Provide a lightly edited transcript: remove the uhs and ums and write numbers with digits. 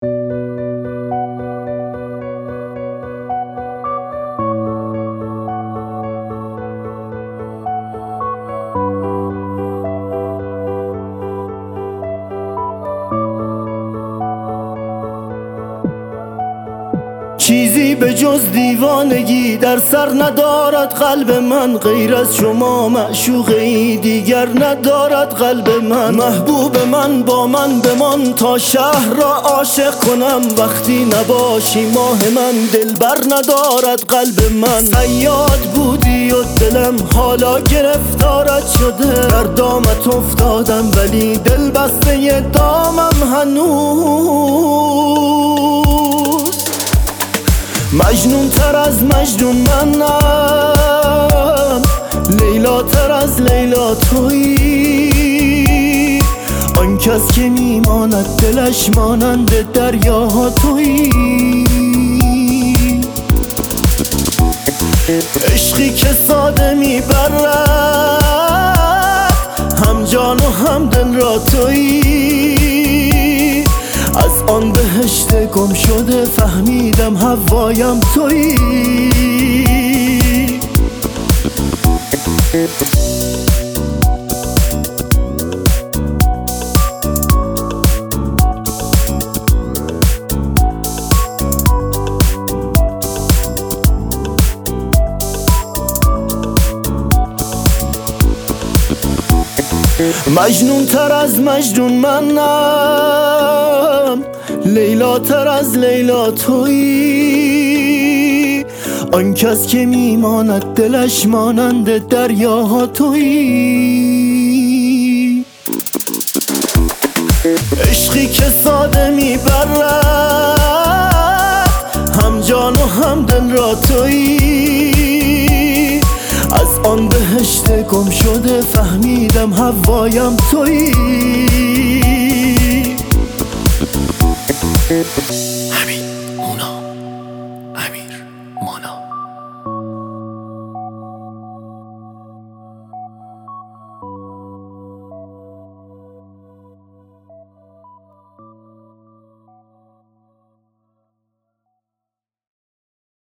چیزی به جز دیوانگی در سر ندارد قلب من، غیر از شما معشوقی دیگر ندارد قلب من. محبوب من با من بمان تا شهر را عاشق کنم، وقتی نباشی ماه من دلبر ندارد قلب من. صیاد بودی و دلم حالا گرفتارت شده، در دامت افتادم ولی دل بسته دامم هنوز. مجنون تر از مجنون منم، لیلا تر از لیلا تویی. آن کس که میماند دلش مانند دریاها تویی. عشقی که ساده میبرد هم جان و هم دل را تویی. از آن بهشت گم شده فهمیدم هوایم تویی. مجنون تر از مجنون منم، لیلا تر از لیلا تویی. آن کس که میماند دلش مانند دریاها تویی. عشقی که ساده میبرد هم جان و هم دل را تویی. از آن بهشت گم شده فهمیدم هوایم تویی. همین